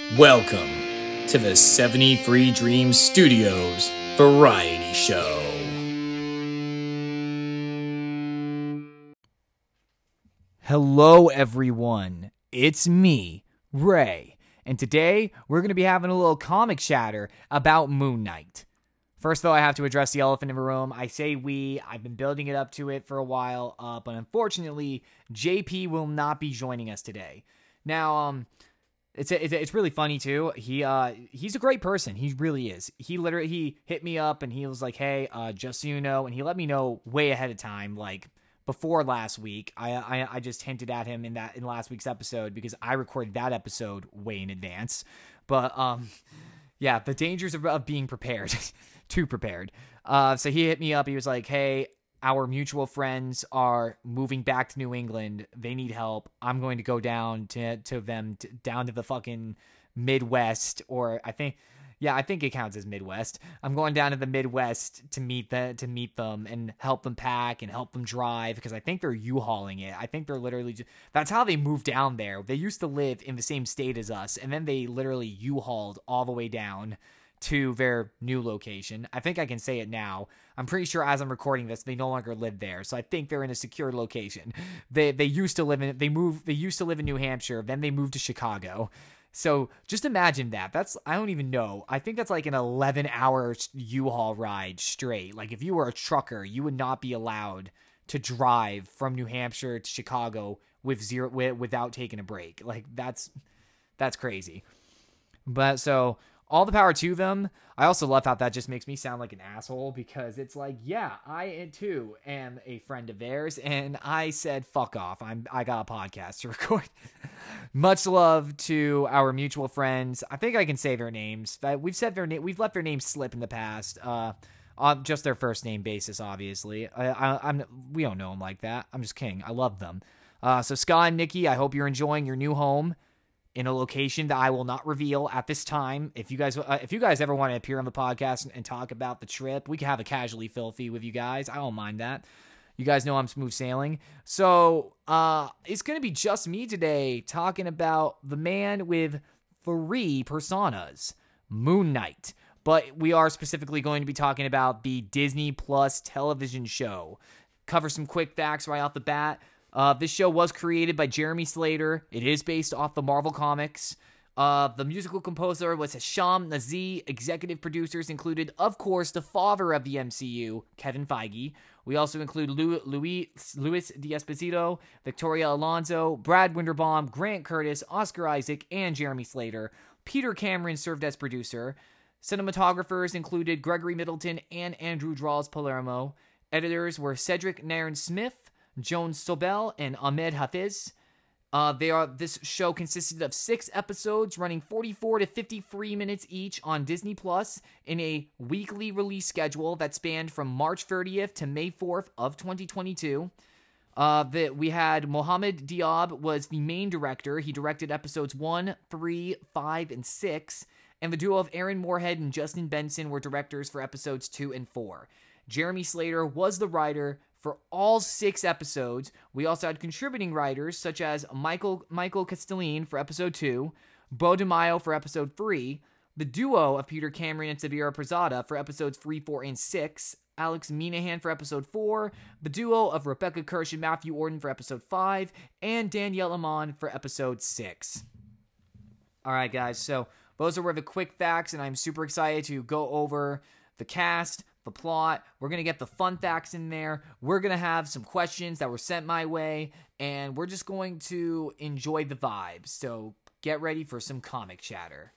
Welcome to the 73 Dreams Studios Variety Show. Hello everyone, it's me, Ray, and today we're going to be having a little comic chatter about Moon Knight. First though, I have to address the elephant in the room. I say I've been building it up to it for a while, but unfortunately, JP will not be joining us today. Now, it's really funny too. He's a great person. He really is. He hit me up and he was like, "Hey, just so you know," and he let me know way ahead of time, like before last week. I just hinted at him in last week's episode because I recorded that episode way in advance. But yeah, the dangers of being prepared, too prepared. So he hit me up. He was like, "Hey, our mutual friends are moving back to New England. They need help. I'm going to go down to them, down to the fucking Midwest, or I think it counts as Midwest. I'm going down to the Midwest to meet them and help them pack and help them drive because I think they're U-hauling it. I think they're literally that's how they moved down there. They used to live in the same state as us, and then they literally U-hauled all the way down to their new location. I think I can say it now. I'm pretty sure as I'm recording this, they no longer live there. So I think they're in a secure location. They used to live in New Hampshire, then they moved to Chicago. So just imagine that. I don't even know. I think that's like an 11-hour U-Haul ride straight. Like if you were a trucker, you would not be allowed to drive from New Hampshire to Chicago without taking a break. Like that's crazy. But so all the power to them. I also love how that just makes me sound like an asshole because it's like, yeah, I too am a friend of theirs, and I said, fuck off. I got a podcast to record. Much love to our mutual friends. I think I can say their names. We've let their names slip in the past. On just their first name basis, obviously. We don't know them like that. I'm just kidding. I love them. So Scott and Nikki, I hope you're enjoying your new home in a location that I will not reveal at this time. If you guys ever want to appear on the podcast and talk about the trip, we can have a casually filthy with you guys. I don't mind that. You guys know I'm smooth sailing. So it's going to be just me today talking about the man with 3 personas, Moon Knight. But we are specifically going to be talking about the Disney Plus television show. Cover some quick facts right off the bat. This show was created by Jeremy Slater. It is based off the Marvel Comics. The musical composer was Hisham Nazi. Executive producers included, of course, the father of the MCU, Kevin Feige. We also include Luis D'Esposito, Victoria Alonso, Brad Winderbaum, Grant Curtis, Oscar Isaac, and Jeremy Slater. Peter Cameron served as producer. Cinematographers included Gregory Middleton and Andrew Draws Palermo. Editors were Cedric Nairn-Smith, Joan Sobel, and Ahmed Hafiz. This show consisted of 6 episodes running 44 to 53 minutes each on Disney Plus in a weekly release schedule that spanned from March 30th to May 4th of 2022. We had Mohamed Diab was the main director. He directed episodes 1, 3, 5, and 6. And the duo of Aaron Moorhead and Justin Benson were directors for episodes 2 and 4. Jeremy Slater was the writer for all 6 episodes. We also had contributing writers such as Michael Castelline for episode 2, Bo DeMaio for episode 3, the duo of Peter Cameron and Sabira Prasada for episodes 3, 4, and 6, Alex Minahan for episode 4, the duo of Rebecca Kirsch and Matthew Orton for episode 5, and Danielle Amon for episode 6. Alright guys, so those were the quick facts, and I'm super excited to go over the cast, the plot. We're going to get the fun facts in there. We're going to have some questions that were sent my way, and we're just going to enjoy the vibes. So get ready for some comic chatter.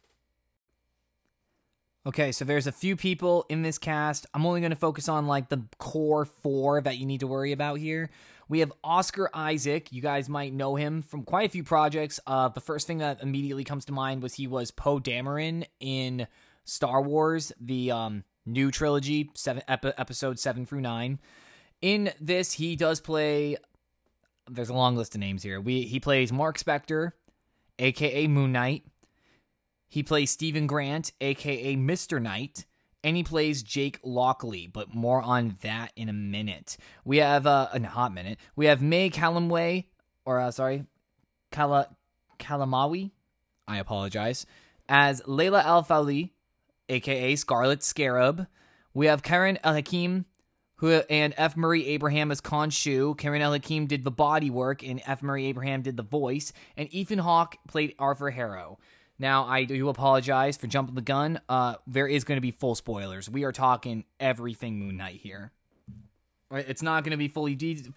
Okay, so there's a few people in this cast. I'm only going to focus on like the core 4 that you need to worry about here. We have Oscar Isaac. You guys might know him from quite a few projects. The first thing that immediately comes to mind was he was Poe Dameron in Star Wars, the new trilogy, episodes 7 through 9. In this, he does play. There's a long list of names here. He plays Mark Spector, aka Moon Knight. He plays Stephen Grant, aka Mr. Knight, and he plays Jake Lockley. But more on that in a minute. We have in a hot minute. We have May Kalamawi. I apologize. As Layla Al-Fali, a.k.a. Scarlet Scarab. We have Karen El-Hakim and F. Murray Abraham as Khonshu. Karen El-Hakim did the body work, and F. Murray Abraham did the voice. And Ethan Hawke played Arthur Harrow. Now, I do apologize for jumping the gun. There is going to be full spoilers. We are talking everything Moon Knight here. It's not going to be fully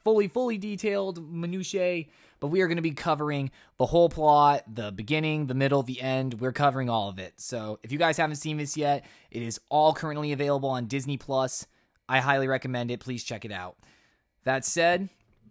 detailed minutiae, but we are going to be covering the whole plot, the beginning, the middle, the end. We're covering all of it. So if you guys haven't seen this yet, it is all currently available on Disney+. I highly recommend it. Please check it out. That said,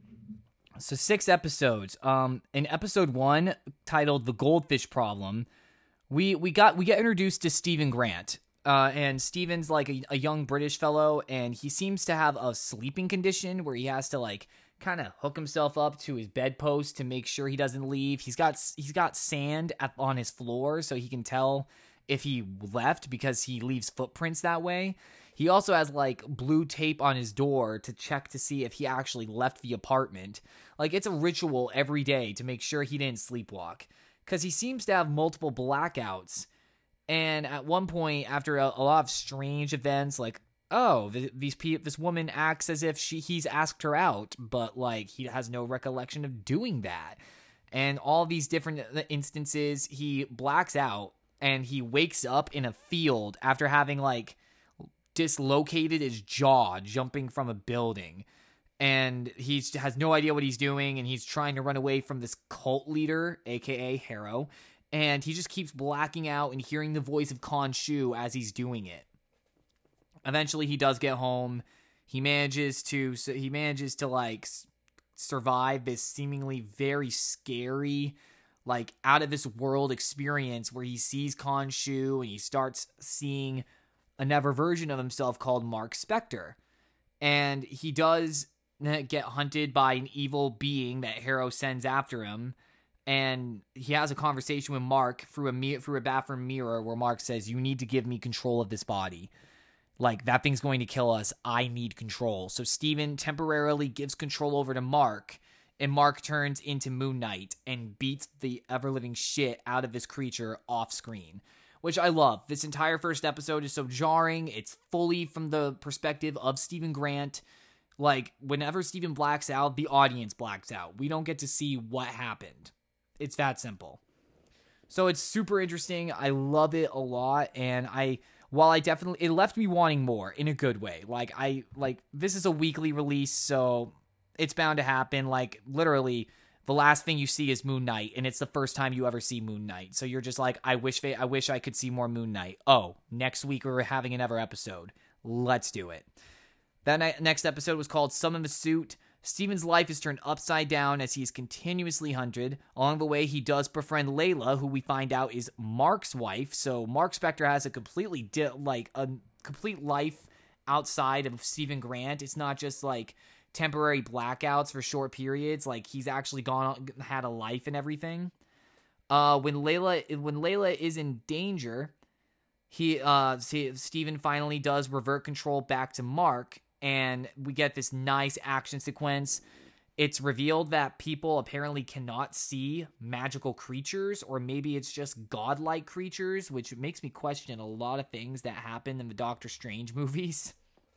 so 6 episodes. In episode 1, titled The Goldfish Problem, we get introduced to Stephen Grant. And Steven's like a young British fellow, and he seems to have a sleeping condition where he has to like kind of hook himself up to his bedpost to make sure he doesn't leave. He's got sand on his floor, so he can tell if he left because he leaves footprints that way. He also has like blue tape on his door to check to see if he actually left the apartment. Like, it's a ritual every day to make sure he didn't sleepwalk, because he seems to have multiple blackouts. And at one point, after a lot of strange events, like, oh, this woman acts as if he's asked her out, but like he has no recollection of doing that. And all these different instances, he blacks out and he wakes up in a field after having like dislocated his jaw jumping from a building. And he has no idea what he's doing, and he's trying to run away from this cult leader, aka Harrow. And he just keeps blacking out and hearing the voice of Khonshu as he's doing it. Eventually, he does get home. He manages to like survive this seemingly very scary, like out of this world experience where he sees Khonshu and he starts seeing another version of himself called Mark Spector. And he does get hunted by an evil being that Harrow sends after him. And he has a conversation with Mark through a bathroom mirror where Mark says, "You need to give me control of this body. Like, that thing's going to kill us. I need control." So Steven temporarily gives control over to Mark, and Mark turns into Moon Knight and beats the ever-living shit out of this creature off screen, which I love. This entire first episode is so jarring. It's fully from the perspective of Stephen Grant. Like, whenever Steven blacks out, the audience blacks out. We don't get to see what happened. It's that simple. So it's super interesting. I love it a lot. And it left me wanting more in a good way. This is a weekly release, so it's bound to happen. Like, literally, the last thing you see is Moon Knight, and it's the first time you ever see Moon Knight. So you're just like, I wish I could see more Moon Knight. Oh, next week we're having another episode. Let's do it. That next episode was called Summon the Suit. Steven's life is turned upside down as he is continuously hunted. Along the way, he does befriend Layla, who we find out is Mark's wife. So Mark Spector has a complete life outside of Stephen Grant. It's not just like temporary blackouts for short periods. Like, he's actually had a life and everything. When Layla is in danger, Steven finally does revert control back to Mark. And we get this nice action sequence. It's revealed that people apparently cannot see magical creatures, or maybe it's just godlike creatures, which makes me question a lot of things that happen in the Doctor Strange movies.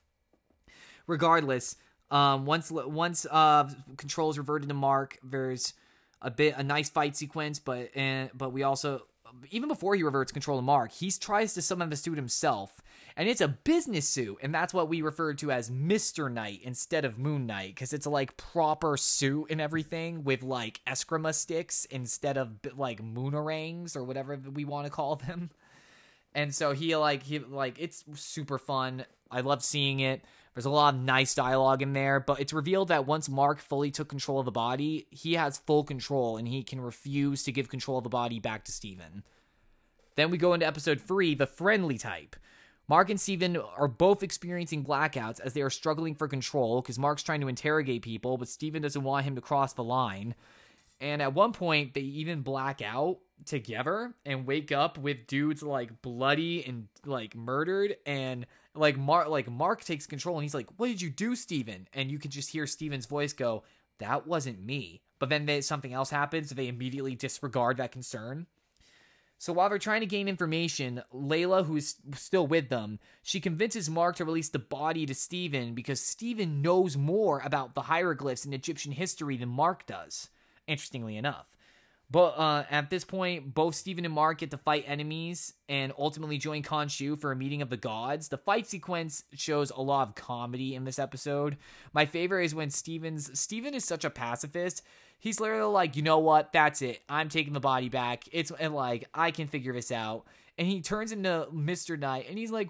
Regardless, once control is reverted to Mark, there's a nice fight sequence, but we also, even before he reverts control to Mark, he tries to summon the suit himself. And it's a business suit, and that's what we refer to as Mr. Knight instead of Moon Knight, because it's a like proper suit and everything with like eskrima sticks instead of like moonarangs or whatever we want to call them. And so he it's super fun. I love seeing it. There's a lot of nice dialogue in there, but it's revealed that once Mark fully took control of the body, he has full control and he can refuse to give control of the body back to Steven. Then we go into episode 3, The Friendly Type. Mark and Steven are both experiencing blackouts as they are struggling for control because Mark's trying to interrogate people, but Steven doesn't want him to cross the line. And at one point, they even black out together and wake up with dudes like bloody and like murdered. And Mark takes control and he's like, "What did you do, Steven?" And you can just hear Steven's voice go, "That wasn't me." But then something else happens. So they immediately disregard that concern. So while they're trying to gain information, Layla, who is still with them, she convinces Mark to release the body to Steven because Steven knows more about the hieroglyphs in Egyptian history than Mark does, interestingly enough. But at this point, both Steven and Mark get to fight enemies and ultimately join Khonshu for a meeting of the gods. The fight sequence shows a lot of comedy in this episode. My favorite is when Steven is such a pacifist. He's literally like, you know what? That's it. I'm taking the body back. And like, I can figure this out. And he turns into Mr. Knight and he's like,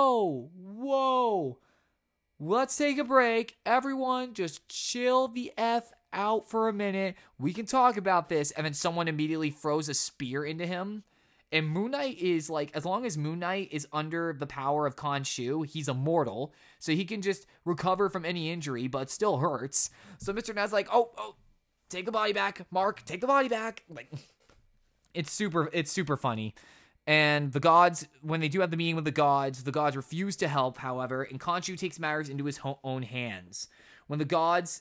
whoa. Let's take a break. Everyone just chill the F out for a minute. We can talk about this. And then someone immediately throws a spear into him. And Moon Knight is like, as long as Moon Knight is under the power of Khonshu, he's immortal. So he can just recover from any injury, but it still hurts. So Mr. Knight's like, oh, take the body back. Mark, take the body back. Like, it's super funny. And the gods, when they do have the meeting with the gods refuse to help, however, and Khonshu takes matters into his own hands. When the gods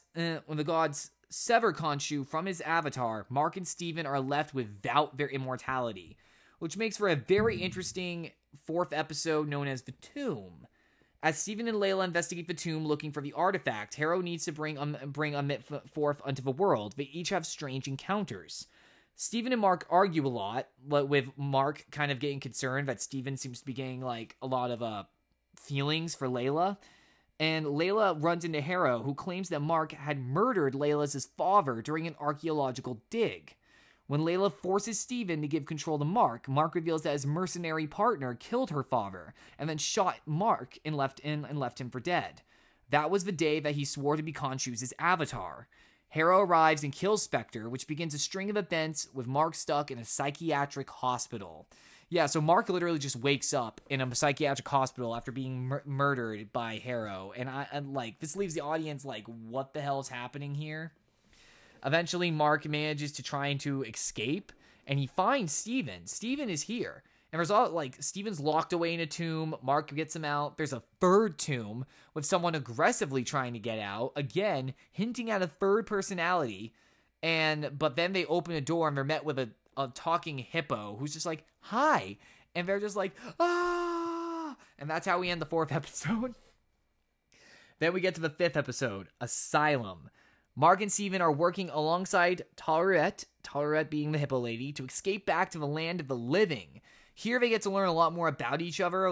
sever Khonshu from his avatar, Mark and Steven are left without their immortality, which makes for a very interesting fourth episode known as The Tomb. As Steven and Layla investigate the tomb looking for the artifact, Harrow needs to bring Amit forth unto the world. They each have strange encounters. Steven and Mark argue a lot, with Mark kind of getting concerned that Steven seems to be getting like a lot of feelings for Layla. And Layla runs into Harrow, who claims that Mark had murdered Layla's father during an archaeological dig. When Layla forces Steven to give control to Mark reveals that his mercenary partner killed her father and then shot Mark and left him for dead. That was the day that he swore to be Khonshu's avatar. Harrow arrives and kills Spectre, which begins a string of events with Mark stuck in a psychiatric hospital. Yeah, so Mark literally just wakes up in a psychiatric hospital after being murdered by Harrow. And this leaves the audience like, what the hell is happening here? Eventually, Mark manages to try to escape, and he finds Steven. Steven is here. And there's all, Steven's locked away in a tomb. Mark gets him out. There's a third tomb with someone aggressively trying to get out. Again, hinting at a third personality. But then they open a door, and they're met with a talking hippo who's just like, hi. And they're just like, ah. And that's how we end the fourth episode. Then we get to the fifth episode, Asylum. Mark and Steven are working alongside Tallurette being the hippo lady, to escape back to the land of the living. Here they get to learn a lot more about each other.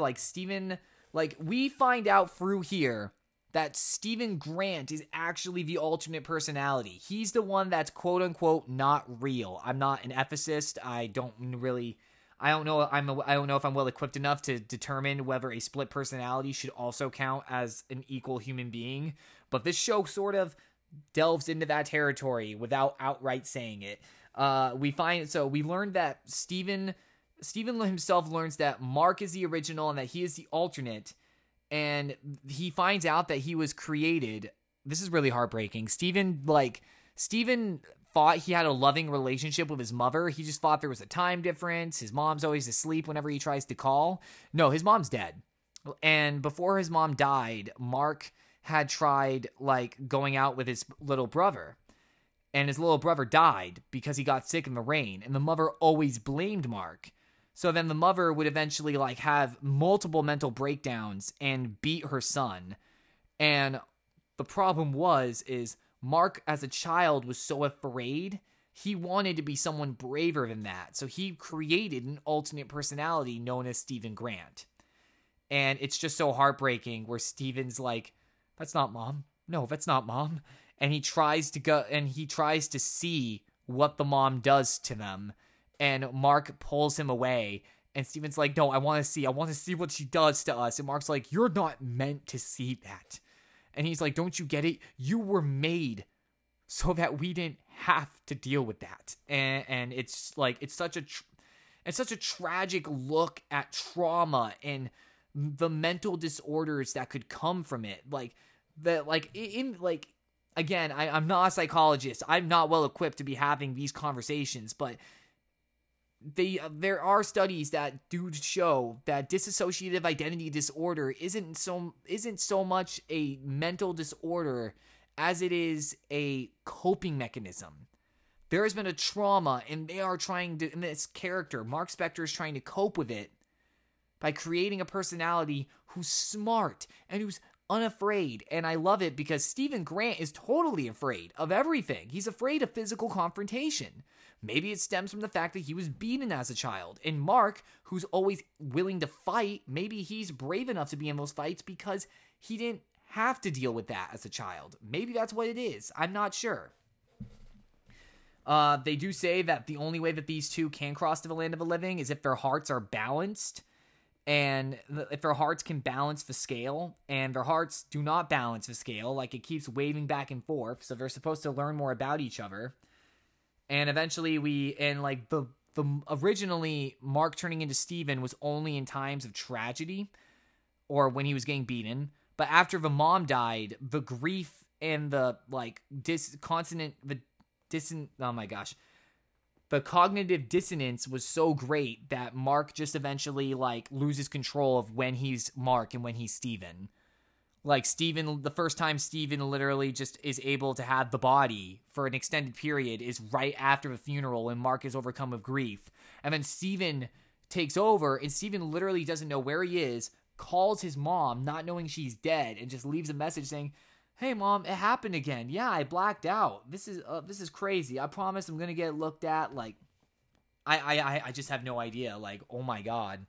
We find out through here that Steven Grant is actually the alternate personality. He's the one that's quote unquote not real. I'm not an ethicist. I don't know if I'm well equipped enough to determine whether a split personality should also count as an equal human being. But this show sort of delves into that territory without outright saying it. We learned that Steven himself learns that Mark is the original and that he is the alternate, and he finds out that he was created. This is really heartbreaking. Steven thought he had a loving relationship with his mother. He just thought there was a time difference. His mom's always asleep whenever he tries to call. No, his mom's dead. And before his mom died, Mark had tried going out with his little brother. And his little brother died because he got sick in the rain, and the mother always blamed Mark. So then the mother would eventually have multiple mental breakdowns and beat her son. And the problem is Mark as a child was so afraid, he wanted to be someone braver than that. So he created an alternate personality known as Steven Grant. And it's just so heartbreaking where Steven's like, that's not mom. No, that's not mom. And he tries to see what the mom does to them. And Mark pulls him away. And Steven's like, no, I want to see what she does to us. And Mark's like, you're not meant to see that. And he's like, don't you get it? You were made so that we didn't have to deal with that. And it's such a tragic look at trauma and the mental disorders that could come from it. Again, I'm not a psychologist. I'm not well equipped to be having these conversations, but there are studies that do show that dissociative identity disorder isn't so much a mental disorder as it is a coping mechanism. There has been a trauma, and they are trying to, and this character, Mark Spector, is trying to cope with it by creating a personality who's smart and who's unafraid. And I love it because Stephen Grant is totally afraid of everything. He's afraid of physical confrontation. Maybe it stems from the fact that he was beaten as a child. And Mark, who's always willing to fight, maybe he's brave enough to be in those fights because he didn't have to deal with that as a child. Maybe that's what it is. I'm not sure. They do say that the only way that these two can cross to the land of the living is if their hearts are balanced. And if their hearts can balance the scale, and their hearts do not balance the scale, like it keeps waving back and forth, so they're supposed to learn more about each other. And eventually the originally Mark turning into Steven was only in times of tragedy or when he was getting beaten. But after the mom died, the grief and the the cognitive dissonance was so great that Mark just eventually loses control of when he's Mark and when he's Steven. Like Steven, the first time Steven literally just is able to have the body for an extended period is right after the funeral when Mark is overcome with grief. And then Steven takes over and Steven literally doesn't know where he is, calls his mom not knowing she's dead and just leaves a message saying, "Hey mom, it happened again. Yeah, I blacked out. This is crazy. I promise I'm gonna get looked at." Like, I just have no idea. Like, oh my god,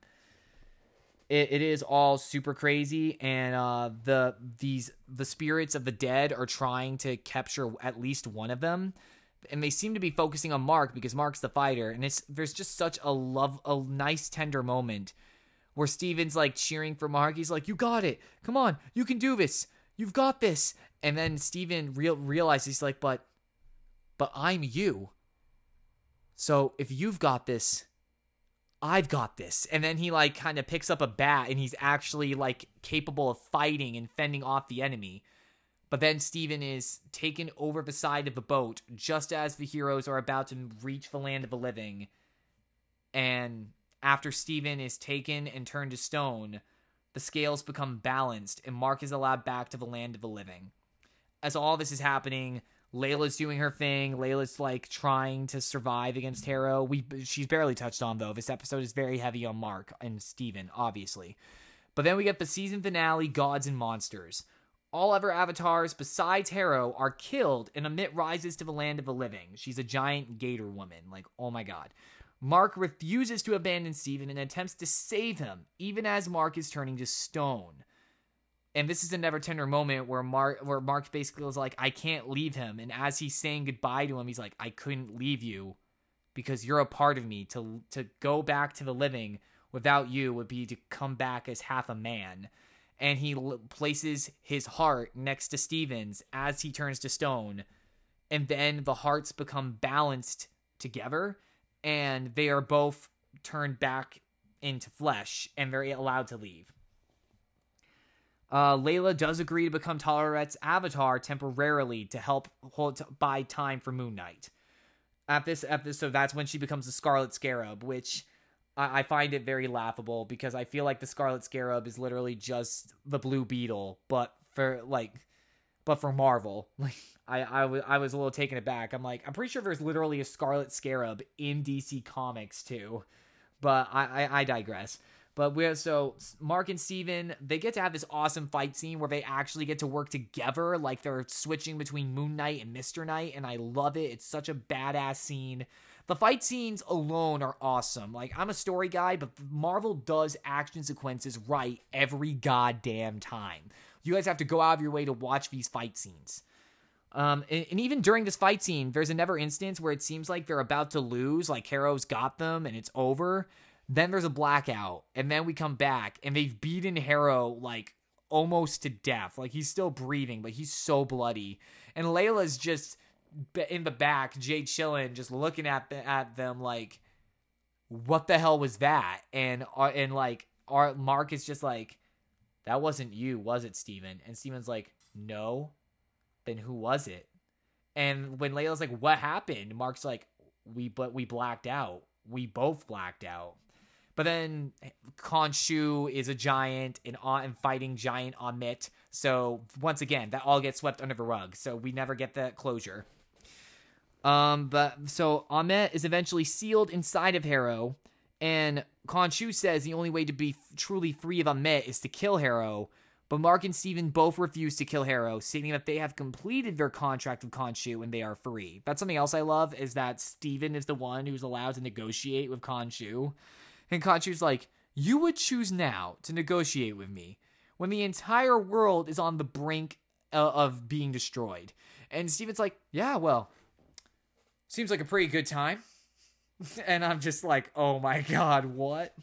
it is all super crazy. And the spirits of the dead are trying to capture at least one of them, and they seem to be focusing on Mark because Mark's the fighter. And there's just such a nice tender moment where Steven's like cheering for Mark. He's like, "You got it. Come on, you can do this. You've got this." And then Steven realizes, he's like, but I'm you. So if you've got this, I've got this. And then he kind of picks up a bat and he's actually capable of fighting and fending off the enemy. But then Steven is taken over the side of the boat just as the heroes are about to reach the land of the living. And after Steven is taken and turned to stone, the scales become balanced, and Mark is allowed back to the land of the living. As all this is happening, Layla's doing her thing. Layla's trying to survive against Harrow. She's barely touched on, though. This episode is very heavy on Mark and Steven, obviously. But then we get the season finale, Gods and Monsters. All other avatars besides Harrow are killed, and Amit rises to the land of the living. She's a giant gator woman. Oh my god. Mark refuses to abandon Steven and attempts to save him, even as Mark is turning to stone. And this is a never tender moment where Mark basically was like, "I can't leave him." And as he's saying goodbye to him, he's like, "I couldn't leave you because you're a part of me. To go back to the living without you would be to come back as half a man." And he places his heart next to Steven's as he turns to stone. And then the hearts become balanced together. And they are both turned back into flesh, and they're allowed to leave. Layla does agree to become Taloret's avatar temporarily to help buy time for Moon Knight. At this episode, that's when she becomes the Scarlet Scarab, which I find it very laughable because I feel like the Scarlet Scarab is literally just the Blue Beetle, but for Marvel. I was a little taken aback. I'm pretty sure there's literally a Scarlet Scarab in DC Comics too, but I digress. But Mark and Steven, they get to have this awesome fight scene where they actually get to work together, they're switching between Moon Knight and Mr. Knight, and I love it. It's such a badass scene. The fight scenes alone are awesome. I'm a story guy, but Marvel does action sequences right every goddamn time. You guys have to go out of your way to watch these fight scenes. And even during this fight scene, there's another instance where it seems like they're about to lose, Harrow's got them and it's over. Then there's a blackout, and then we come back, and they've beaten Harrow, almost to death. He's still breathing, but he's so bloody. And Layla's just in the back, Jade chilling, just looking at them what the hell was that? And our Mark is just that wasn't you, was it, Steven? And Steven's like, no. Then who was it? And when Layla's like, what happened? Mark's like, we blacked out. We both blacked out. But then Khonshu is a giant and fighting giant Amit. So once again, that all gets swept under the rug. So we never get that closure. But so Ammit is eventually sealed inside of Harrow, and Khonshu says the only way to be truly free of Ammit is to kill Harrow. But Mark and Steven both refuse to kill Harrow, stating that they have completed their contract with Khonshu and they are free. That's something else I love, is that Steven is the one who's allowed to negotiate with Khonshu. And Khonshu's like, you would choose now to negotiate with me when the entire world is on the brink of being destroyed. And Steven's like, yeah, well, seems like a pretty good time. And I'm just like, oh my god, what?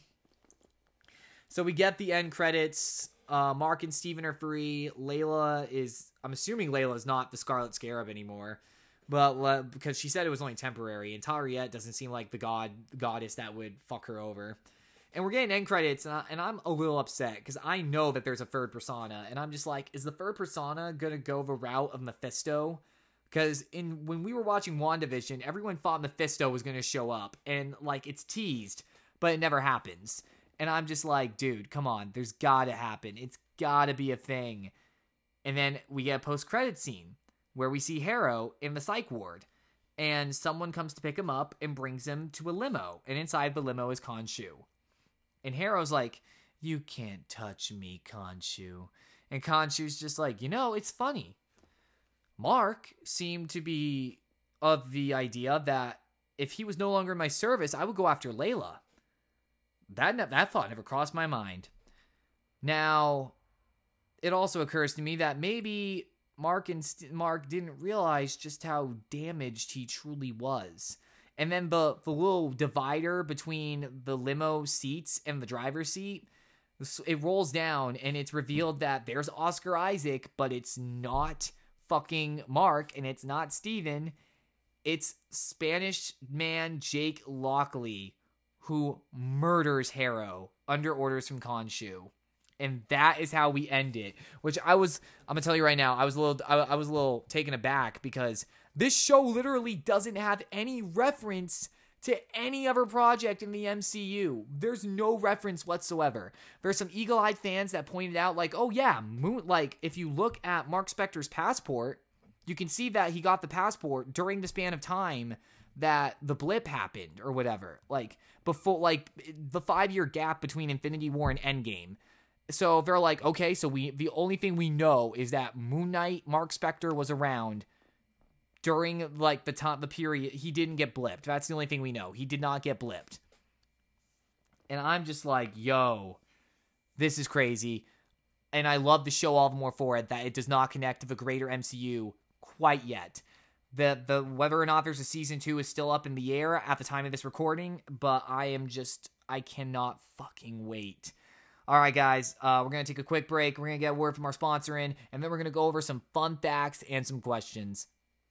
So we get the end credits. Mark and Steven are free. Layla is, I'm assuming Layla's not the Scarlet Scarab anymore, but because she said it was only temporary, and Tariet doesn't seem like the goddess that would fuck her over. And we're getting end credits, and I'm a little upset because I know that there's a third persona, and I'm just like, is the third persona gonna go the route of Mephisto? Because when we were watching WandaVision, everyone thought Mephisto was gonna show up, and like it's teased, but it never happens. And I'm just like, dude, come on. There's gotta happen. It's gotta be a thing. And then we get a post-credit scene where we see Harrow in the psych ward. And someone comes to pick him up and brings him to a limo. And inside the limo is Khonshu. And Harrow's like, you can't touch me, Khonshu. And Khonshu's just like, it's funny. Mark seemed to be of the idea that if he was no longer in my service, I would go after Layla. That thought never crossed my mind. Now, it also occurs to me that maybe Mark didn't realize just how damaged he truly was. And then the little divider between the limo seats and the driver's seat, it rolls down and it's revealed that there's Oscar Isaac, but it's not fucking Mark and it's not Steven. It's Spanish man Jake Lockley, who murders Harrow under orders from Khonshu. And that is how we end it. Which I'm gonna tell you right now, I was a little taken aback because this show literally doesn't have any reference to any other project in the MCU. There's no reference whatsoever. There's some eagle-eyed fans that pointed out, like, oh yeah, if you look at Mark Spector's passport, you can see that he got the passport during the span of time that the blip happened or whatever, like before, like the 5-year gap between Infinity War and Endgame. So they're like, okay, so the only thing we know is that Moon Knight, Mark Spector was around during like the period he didn't get blipped. That's the only thing we know. He did not get blipped. And I'm just like, yo, this is crazy. And I love the show all the more for it that it does not connect to the greater MCU quite yet. The whether or not there's a season 2 is still up in the air at the time of this recording, but I cannot fucking wait. All right, guys, we're going to take a quick break. We're going to get a word from our sponsor in, and then we're going to go over some fun facts and some questions.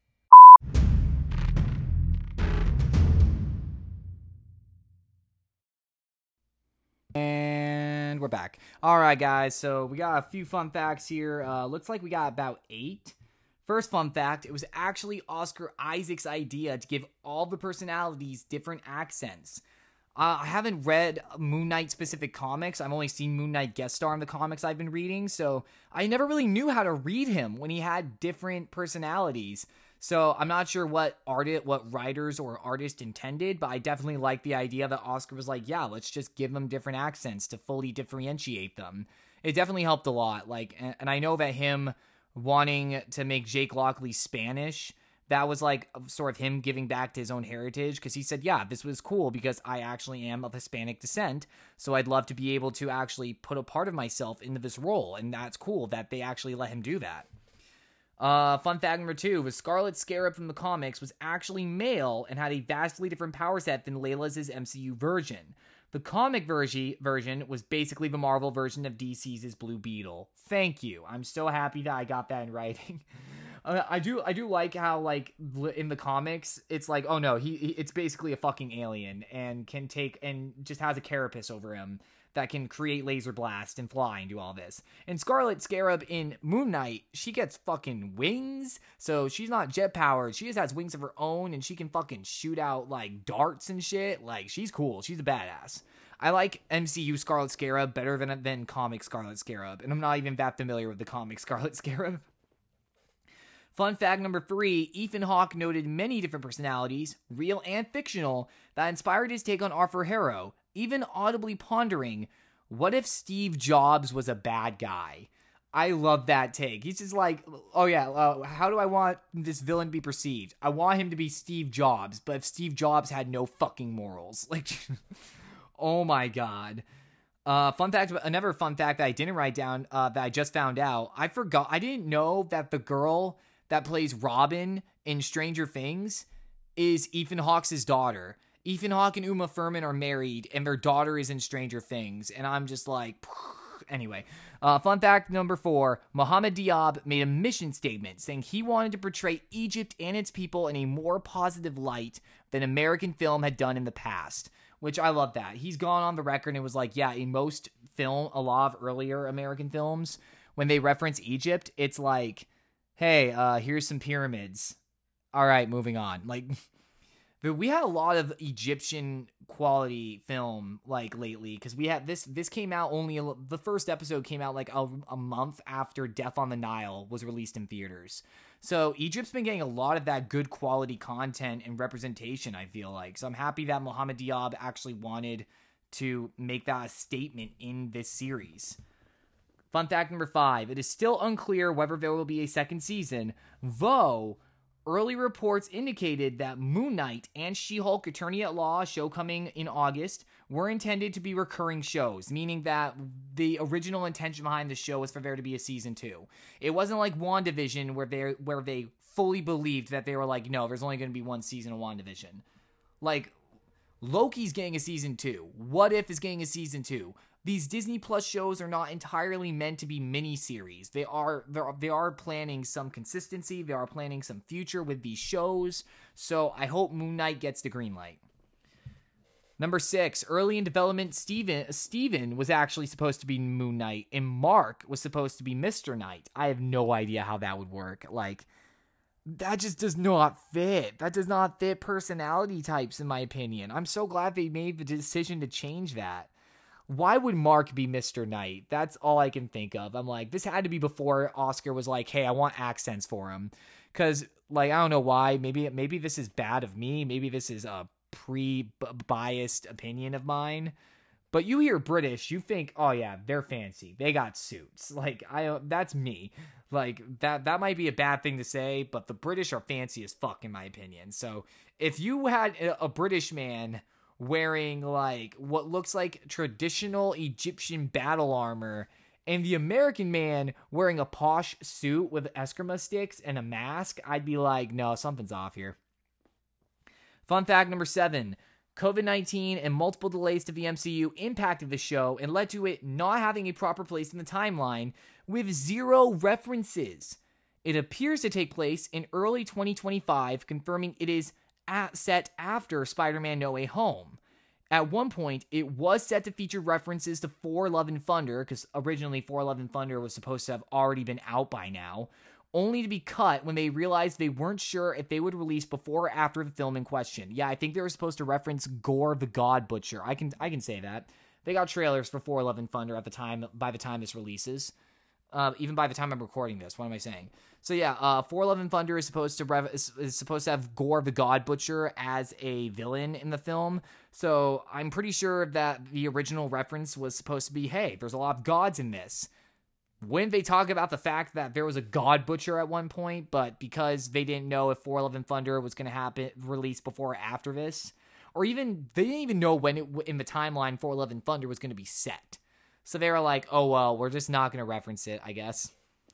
And we're back. All right, guys, so we got a few fun facts here. Looks like we got about 8. First fun fact, it was actually Oscar Isaac's idea to give all the personalities different accents. I haven't read Moon Knight specific comics. I've only seen Moon Knight guest star in the comics I've been reading, so I never really knew how to read him when he had different personalities. So I'm not sure what writers or artists intended, but I definitely like the idea that Oscar was like, yeah, let's just give them different accents to fully differentiate them. It definitely helped a lot. And I know that him wanting to make Jake Lockley Spanish, that was like sort of him giving back to his own heritage, because he said, yeah, this was cool because I actually am of Hispanic descent, so I'd love to be able to actually put a part of myself into this role, and that's cool that they actually let him do that. Fun fact number 2, the Scarlet Scarab from the comics was actually male and had a vastly different power set than Layla's MCU version. The comic version was basically the Marvel version of DC's Blue Beetle. Thank you. I'm so happy that I got that in writing. I do like how, like, in the comics, it's like, oh no, it's basically a fucking alien and can take and just has a carapace over him that can create laser blast and fly and do all this. And Scarlet Scarab in Moon Knight, she gets fucking wings, so she's not jet powered. She just has wings of her own, and she can fucking shoot out like darts and shit. Like, she's cool. She's a badass. I like MCU Scarlet Scarab better than comic Scarlet Scarab, and I'm not even that familiar with the comic Scarlet Scarab. Fun fact number 3, Ethan Hawke noted many different personalities, real and fictional, that inspired his take on Arthur Harrow, even audibly pondering, what if Steve Jobs was a bad guy? I love that take. He's just like, oh yeah, how do I want this villain to be perceived? I want him to be Steve Jobs, but if Steve Jobs had no fucking morals. Like, oh my god. Fun fact, another fun fact that I didn't write down, that I just found out. I didn't know that the girl that plays Robin in Stranger Things is Ethan Hawke's daughter. Ethan Hawke and Uma Thurman are married, and their daughter is in Stranger Things, and I'm just like, anyway. Fun fact number 4, Mohamed Diab made a mission statement saying he wanted to portray Egypt and its people in a more positive light than American film had done in the past, which I love that. He's gone on the record and was like, yeah, in most film, a lot of earlier American films, when they reference Egypt, it's like, hey, here's some pyramids. All right, moving on. Like, but we had a lot of Egyptian quality film like lately, because we had this came out the first episode came out like a month after Death on the Nile was released in theaters. So Egypt's been getting a lot of that good quality content and representation, I feel like. So I'm happy that Mohamed Diab actually wanted to make that a statement in this series. Fun fact number 5, it is still unclear whether there will be a second season, though early reports indicated that Moon Knight and She-Hulk Attorney at Law, show coming in August, were intended to be recurring shows, meaning that the original intention behind the show was for there to be a season 2. It wasn't like WandaVision where they fully believed that they were like, no, there's only going to be one season of WandaVision. Like, Loki's getting a season 2. What If is getting a season 2. These Disney Plus shows are not entirely meant to be miniseries. They are planning some consistency. They are planning some future with these shows. So I hope Moon Knight gets the green light. Number 6, early in development, Steven was actually supposed to be Moon Knight, and Mark was supposed to be Mr. Knight. I have no idea how that would work. Like, that just does not fit. That does not fit personality types, in my opinion. I'm so glad they made the decision to change that. Why would Mark be Mr. Knight? That's all I can think of. I'm like, this had to be before Oscar was like, hey, I want accents for him. Because, like, I don't know why. Maybe this is bad of me. Maybe this is a pre-biased opinion of mine. But you hear British, you think, oh yeah, they're fancy. They got suits. Like, that's me. Like, that might be a bad thing to say, but the British are fancy as fuck, in my opinion. So, if you had a British man wearing like what looks like traditional Egyptian battle armor, and the American man wearing a posh suit with Eskrima sticks and a mask, I'd be like, no, something's off here. Fun fact number 7, COVID-19 and multiple delays to the MCU impacted the show and led to it not having a proper place in the timeline, with 0 references. It appears to take place in early 2025, confirming it is set after Spider-Man No Way Home. At one point, it was set to feature references to Thor Love and Thunder, because originally Thor Love and Thunder was supposed to have already been out by now, only to be cut when they realized they weren't sure if they would release before or after the film in question. Yeah, I think they were supposed to reference Gore the God Butcher. I can say that. They got trailers for Thor Love and Thunder by the time this releases. Even by the time I'm recording this, what am I saying? So yeah, Thor Love and Thunder is supposed to have Gore the God Butcher as a villain in the film. So I'm pretty sure that the original reference was supposed to be, hey, there's a lot of gods in this. Wouldn't they talk about the fact that there was a God Butcher at one point, but because they didn't know if Thor Love and Thunder was going to release before or after this, or even they didn't even know when in the timeline Thor Love and Thunder was going to be set. So they were like, oh, well, we're just not going to reference it, I guess.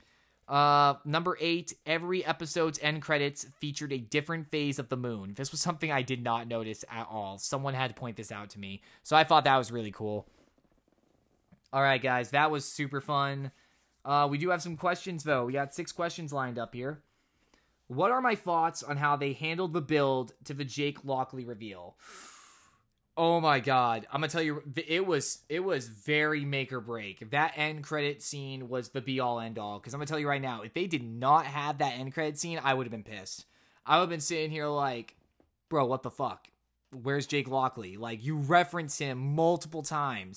Number 8, every episode's end credits featured a different phase of the moon. This was something I did not notice at all. Someone had to point this out to me. So I thought that was really cool. All right, guys, that was super fun. We do have some questions, though. We got 6 questions lined up here. What are my thoughts on how they handled the build to the Jake Lockley reveal? Oh my god, I'm gonna tell you, it was very make or break. That end credit scene was the be-all, end-all, because I'm gonna tell you right now, if they did not have that end credit scene, I would have been pissed. I would have been sitting here like, bro, what the fuck? Where's Jake Lockley? Like, you reference him multiple times,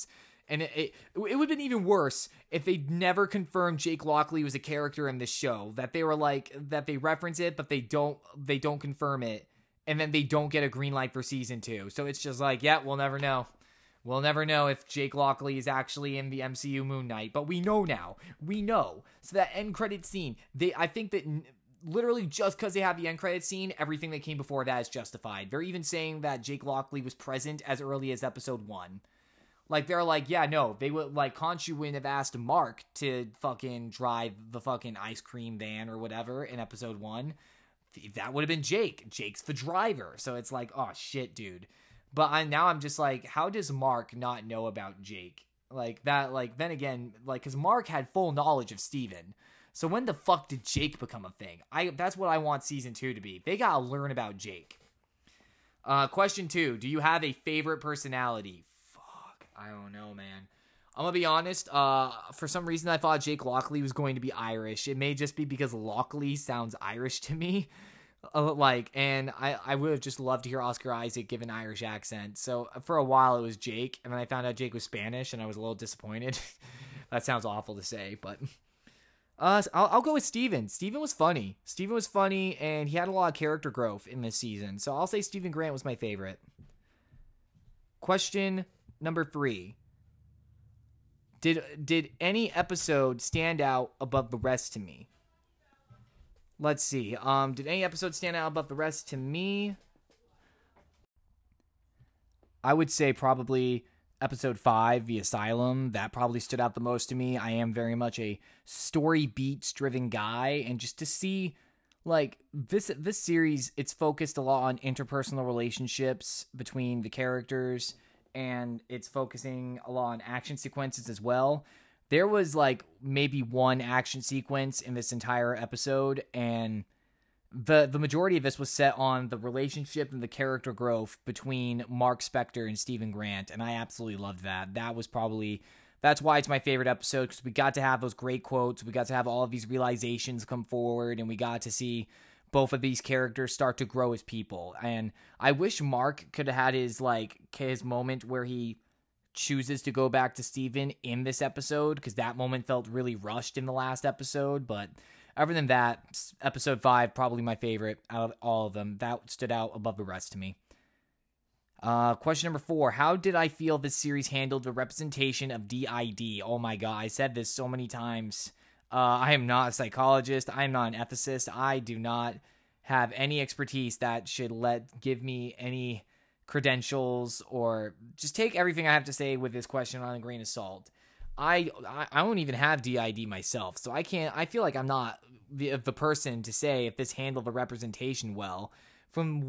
And it would have been even worse if they never confirmed Jake Lockley was a character in this show. That they were like, that they reference it, but they don't confirm it. And then they don't get a green light for season 2. So it's just like, yeah, we'll never know. We'll never know if Jake Lockley is actually in the MCU Moon Knight. But we know now. We know. So that end credit scene, I think that literally just because they have the end credit scene, everything that came before that is justified. They're even saying that Jake Lockley was present as early as episode 1. Like, they're like, yeah, no, they would, like, Khonshu wouldn't have asked Mark to fucking drive the fucking ice cream van or whatever in episode 1. That would have been Jake. Jake's the driver. So it's like, oh, shit, dude. But now I'm just like, how does Mark not know about Jake? Like, that, like, then again, like, because Mark had full knowledge of Steven. So when the fuck did Jake become a thing? That's what I want season 2 to be. They gotta learn about Jake. Question 2. Do you have a favorite personality? I don't know, man. I'm gonna be honest. For some reason, I thought Jake Lockley was going to be Irish. It may just be because Lockley sounds Irish to me. And I would have just loved to hear Oscar Isaac give an Irish accent. So for a while, it was Jake, and then I found out Jake was Spanish, and I was a little disappointed. That sounds awful to say, but I'll go with Steven. Steven was funny. Steven was funny, and he had a lot of character growth in this season. So I'll say Steven Grant was my favorite. Question number 3. Did any episode stand out above the rest to me? Let's see. Did any episode stand out above the rest to me? I would say probably episode 5, The Asylum. That probably stood out the most to me. I am very much a story beats driven guy, and just to see like this series, it's focused a lot on interpersonal relationships between the characters, and it's focusing a lot on action sequences as well. There was like maybe one action sequence in this entire episode, and the majority of this was set on the relationship and the character growth between Mark Spector and Steven Grant, and I absolutely loved that. That's why it's my favorite episode, because we got to have those great quotes, we got to have all of these realizations come forward, and we got to see both of these characters start to grow as people. And I wish Mark could have had his moment where he chooses to go back to Steven in this episode, because that moment felt really rushed in the last episode. But other than that, episode 5, probably my favorite out of all of them. That stood out above the rest to me. Question number 4. How did I feel this series handled the representation of DID? Oh my god, I said this so many times. I am not a psychologist. I am not an ethicist. I do not have any expertise that should give me any credentials, or just take everything I have to say with this question on a grain of salt. I don't even have DID myself, so I feel like I'm not the person to say if this handled the representation well. From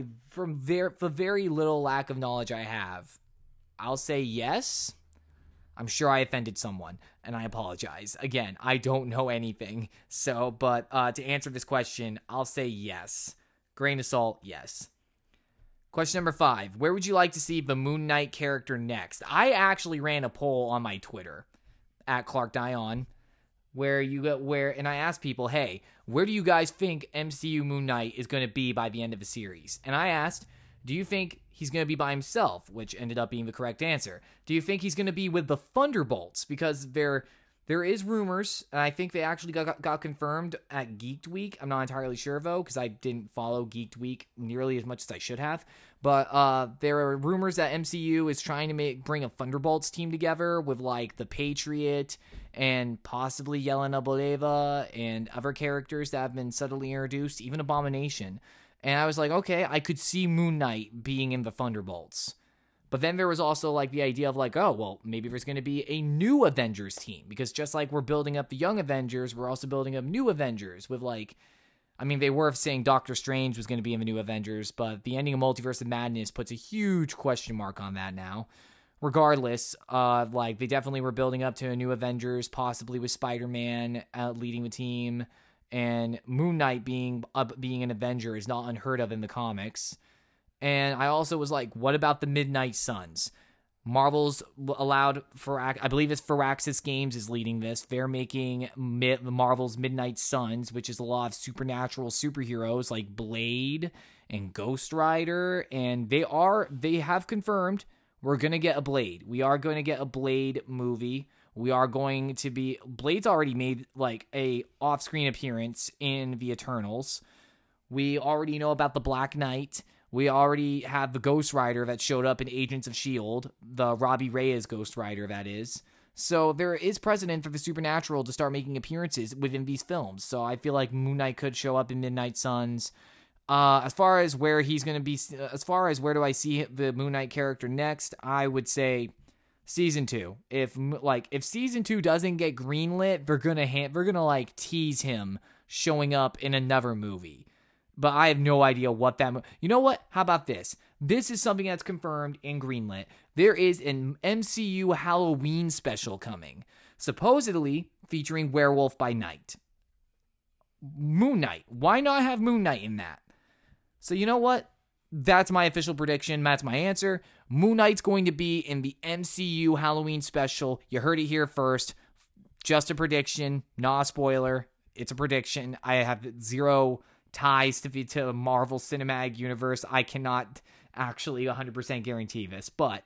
the very little lack of knowledge I have, I'll say yes. I'm sure I offended someone, and I apologize. Again, I don't know anything. So, but to answer this question, I'll say yes. Grain of salt, yes. Question number 5. Where would you like to see the Moon Knight character next? I actually ran a poll on my Twitter, @ClarkDion, and I asked people, hey, where do you guys think MCU Moon Knight is going to be by the end of the series? And I asked, do you think he's going to be by himself, which ended up being the correct answer? Do you think he's going to be with the Thunderbolts? Because there is rumors, and I think they actually got confirmed at Geeked Week. I'm not entirely sure, though, because I didn't follow Geeked Week nearly as much as I should have. But there are rumors that MCU is trying to bring a Thunderbolts team together with, like, the Patriot and possibly Yelena Boleva and other characters that have been subtly introduced, even Abomination. And I was like, okay, I could see Moon Knight being in the Thunderbolts. But then there was also, like, the idea of, like, oh, well, maybe there's going to be a new Avengers team. Because just like we're building up the Young Avengers, we're also building up new Avengers with, like, I mean, they were saying Doctor Strange was going to be in the new Avengers, but the ending of Multiverse of Madness puts a huge question mark on that now. Regardless, like, they definitely were building up to a new Avengers, possibly with Spider-Man leading the team. And Moon Knight being an Avenger is not unheard of in the comics. And I also was like, what about the Midnight Suns? Marvel's allowed I believe it's Firaxis Games is leading this. They're making Marvel's Midnight Suns, which is a lot of supernatural superheroes like Blade and Ghost Rider, and they have confirmed we're going to get a Blade. We are going to get a Blade movie. We are going to be... Blade's already made, like, a off-screen appearance in The Eternals. We already know about the Black Knight. We already have the Ghost Rider that showed up in Agents of S.H.I.E.L.D., the Robbie Reyes Ghost Rider, that is. So there is precedent for the supernatural to start making appearances within these films. So I feel like Moon Knight could show up in Midnight Suns. As far as where he's going to be, as far as where do I see the Moon Knight character next, I would say season 2. If season 2 doesn't get greenlit, they're gonna like tease him showing up in another movie. But I have no idea what that... You know what? How about this? This is something that's confirmed in greenlit. There is an MCU Halloween special coming, supposedly featuring Werewolf by Night. Moon Knight. Why not have Moon Knight in that? So you know what? That's my official prediction. That's my answer. Moon Knight's going to be in the MCU Halloween special. You heard it here first. Just a prediction, not a spoiler. It's a prediction. I have zero ties to Marvel Cinematic Universe. I cannot actually 100% guarantee this, but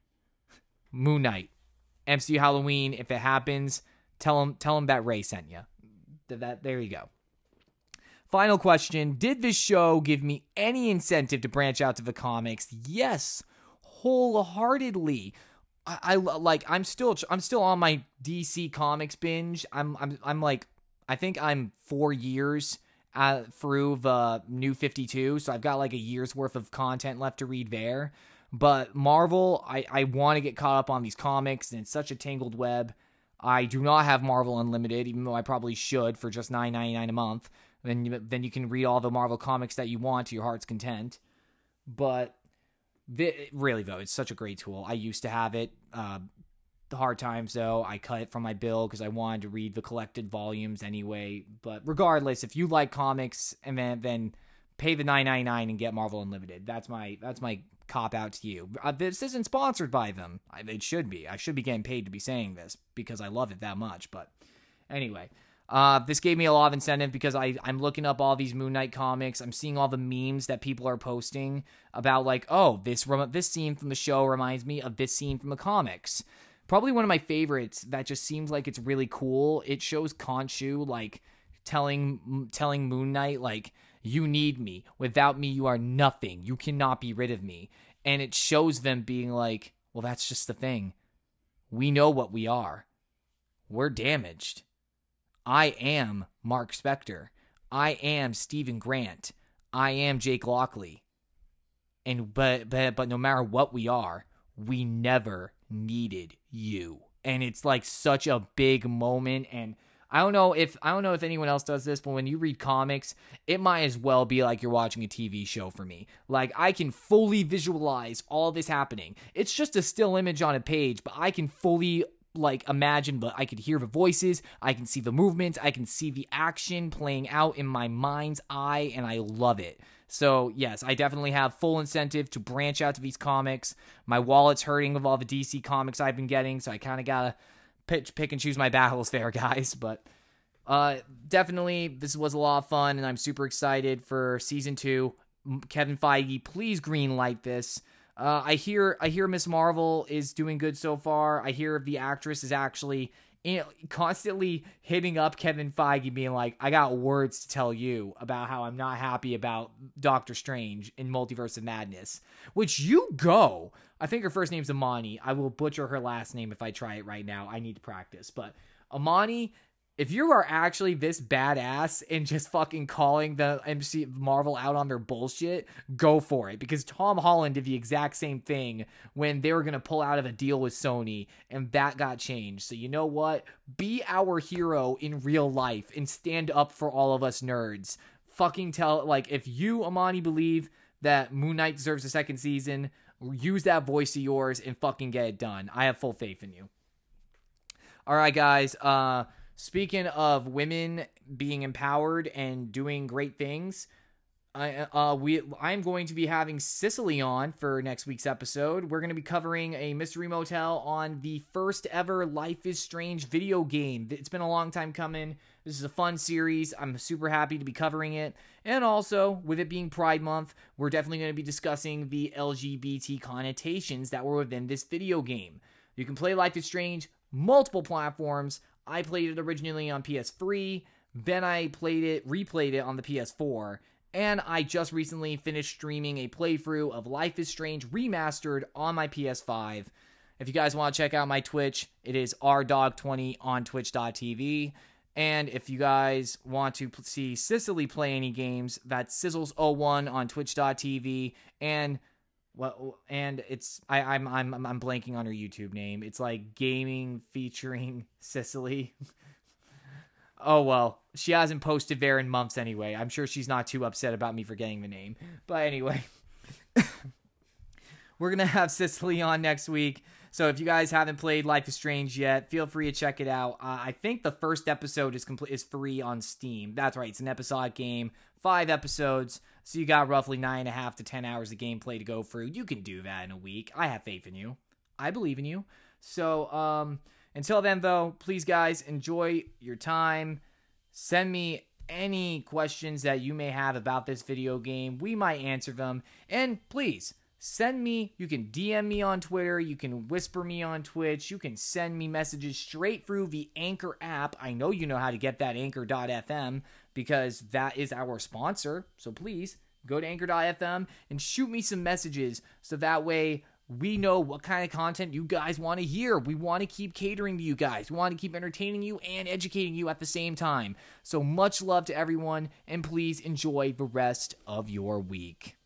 Moon Knight, MCU Halloween. If it happens, tell him that Ray sent you. There you go. Final question: did this show give me any incentive to branch out to the comics? Yes, wholeheartedly. I'm still on my DC Comics binge. I'm like, I think I'm 4 years through the New 52, so I've got like a year's worth of content left to read there. But Marvel, I want to get caught up on these comics, and it's such a tangled web. I do not have Marvel Unlimited, even though I probably should for just $9.99 a month. Then you can read all the Marvel comics that you want to your heart's content. But really, though, it's such a great tool. I used to have it. The hard times, though, I cut it from my bill because I wanted to read the collected volumes anyway. But regardless, if you like comics, and then pay the $9.99 and get Marvel Unlimited. That's my cop out to you. This isn't sponsored by them. It should be. I should be getting paid to be saying this because I love it that much. But anyway, this gave me a lot of incentive because I'm looking up all these Moon Knight comics. I'm seeing all the memes that people are posting about, like, oh, this scene from the show reminds me of this scene from the comics. Probably one of my favorites that just seems like it's really cool. It shows Khonshu, like, telling Moon Knight, like, you need me. Without me, you are nothing. You cannot be rid of me. And it shows them being like, well, that's just the thing. We know what we are. We're damaged. I am Mark Spector. I am Stephen Grant. I am Jake Lockley. But no matter what we are, we never needed you. And it's like such a big moment. And I don't know if anyone else does this, but when you read comics, it might as well be like you're watching a TV show for me. Like, I can fully visualize all this happening. It's just a still image on a page, but I can fully, like, imagine, but I could hear the voices, I can see the movement, I can see the action playing out in my mind's eye, and I love it. So, yes, I definitely have full incentive to branch out to these comics. My wallet's hurting with all the DC comics I've been getting, so I kind of gotta pick and choose my battles there, guys. But definitely, this was a lot of fun, and I'm super excited for Season 2. Kevin Feige, please greenlight this. I hear Miss Marvel is doing good so far. I hear the actress is actually constantly hitting up Kevin Feige, being like, I got words to tell you about how I'm not happy about Doctor Strange in Multiverse of Madness. Which, you go. I think her first name's Amani. I will butcher her last name if I try it right now. I need to practice. But Amani, if you are actually this badass and just fucking calling the MC Marvel out on their bullshit, go for it. Because Tom Holland did the exact same thing when they were going to pull out of a deal with Sony, and that got changed. So you know what? Be our hero in real life and stand up for all of us nerds. Fucking tell, like, if you, Amani, believe that Moon Knight deserves a second season, use that voice of yours and fucking get it done. I have full faith in you. All right, guys. Speaking of women being empowered and doing great things, I'm going to be having Cicely on for next week's episode. We're going to be covering a mystery motel on the first ever Life is Strange video game. It's been a long time coming. This is a fun series. I'm super happy to be covering it. And also, with it being Pride Month, we're definitely going to be discussing the LGBT connotations that were within this video game. You can play Life is Strange multiple platforms. I played it originally on PS3, then I replayed it on the PS4. And I just recently finished streaming a playthrough of Life is Strange Remastered on my PS5. If you guys want to check out my Twitch, it is rdog20 on twitch.tv. And if you guys want to see Cicely play any games, that's Sizzles01 on twitch.tv. And it's I'm blanking on her YouTube name. It's like gaming featuring Cicely. Oh, well, she hasn't posted there in months anyway. I'm sure she's not too upset about me forgetting the name. But anyway, we're going to have Cicely on next week. So if you guys haven't played Life is Strange yet, feel free to check it out. I think the first episode is free on Steam. That's right. It's an episodic game, 5 episodes. So you got roughly 9.5 to 10 hours of gameplay to go through. You can do that in a week. I have faith in you. I believe in you. So, until then, though, please, guys, enjoy your time. Send me any questions that you may have about this video game. We might answer them. And please, you can DM me on Twitter. You can whisper me on Twitch. You can send me messages straight through the Anchor app. I know you know how to get that, Anchor.fm, because that is our sponsor. So please, go to Anchor.fm and shoot me some messages so that way we know what kind of content you guys want to hear. We want to keep catering to you guys. We want to keep entertaining you and educating you at the same time. So much love to everyone, and please enjoy the rest of your week.